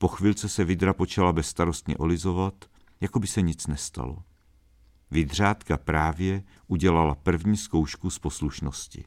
Po chvilce se vydra počala bezstarostně olizovat, jako by se nic nestalo. Vydřátka právě udělala první zkoušku z poslušnosti.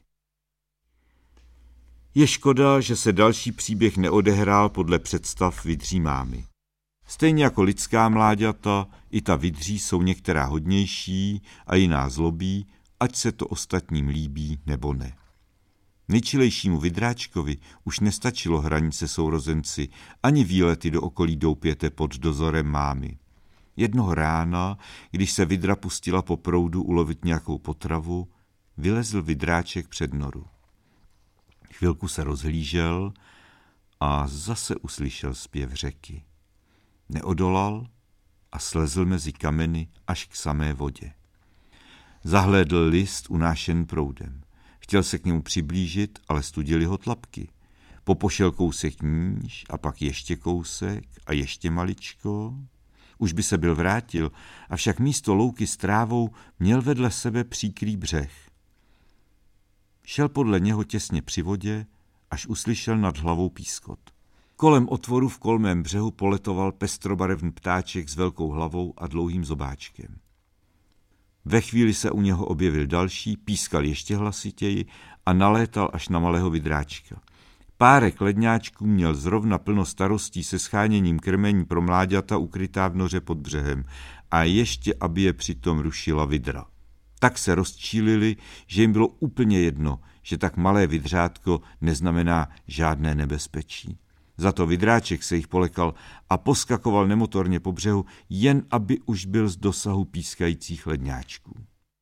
Je škoda, že se další příběh neodehrál podle představ vydří mámy. Stejně jako lidská mláďata, i ta vydří jsou některá hodnější a jiná zlobí, ať se to ostatním líbí nebo ne. Nejčilejšímu vydráčkovi už nestačilo hraní se sourozenci ani výlety do okolí doupěte pod dozorem mámy. Jednoho rána, když se vydra pustila po proudu ulovit nějakou potravu, vylezl vydráček před noru. Chvilku se rozhlížel a zase uslyšel zpěv řeky. Neodolal a slezl mezi kameny až k samé vodě. Zahlédl list unášen proudem. Chtěl se k němu přiblížit, ale studili ho tlapky. Popošel kousek níž a pak ještě kousek a ještě maličko. Už by se byl vrátil, avšak místo louky s trávou měl vedle sebe příkrý břeh. Šel podle něho těsně při vodě, až uslyšel nad hlavou pískot. Kolem otvoru v kolmém břehu poletoval pestrobarevný ptáček s velkou hlavou a dlouhým zobáčkem. Ve chvíli se u něho objevil další, pískal ještě hlasitěji a nalétal až na malého vydráčka. Párek ledňáčků měl zrovna plno starostí se scháněním krmení pro mláďata ukrytá v noře pod břehem a ještě, aby je přitom rušila vydra. Tak se rozčílili, že jim bylo úplně jedno, že tak malé vydřátko neznamená žádné nebezpečí. Za to vydráček se jich polekal a poskakoval nemotorně po břehu, jen aby už byl z dosahu pískajících ledňáčků.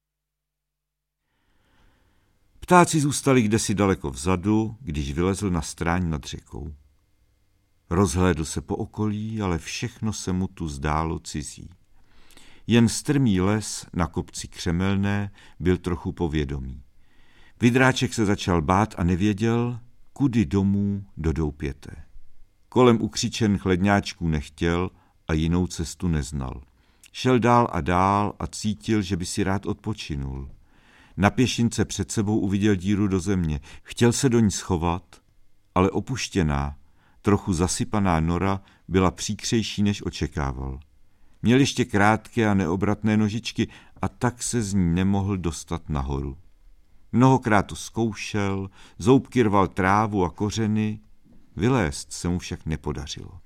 Ptáci zůstali kdesi daleko vzadu, když vylezl na stráň nad řekou. Rozhlédl se po okolí, ale všechno se mu tu zdálo cizí. Jen strmý les na kopci Křemelné byl trochu povědomý. Vydráček se začal bát a nevěděl, kudy domů do doupěte. Kolem ukřičených ledňáčků nechtěl a jinou cestu neznal. Šel dál a cítil, že by si rád odpočinul. Na pěšince před sebou uviděl díru do země. Chtěl se do ní schovat, ale opuštěná, trochu zasypaná nora byla příkřejší, než očekával. Měl ještě krátké a neobratné nožičky a tak se z ní nemohl dostat nahoru. Mnohokrát to zkoušel, zoubky rval trávu a kořeny, vylézt se mu však nepodařilo.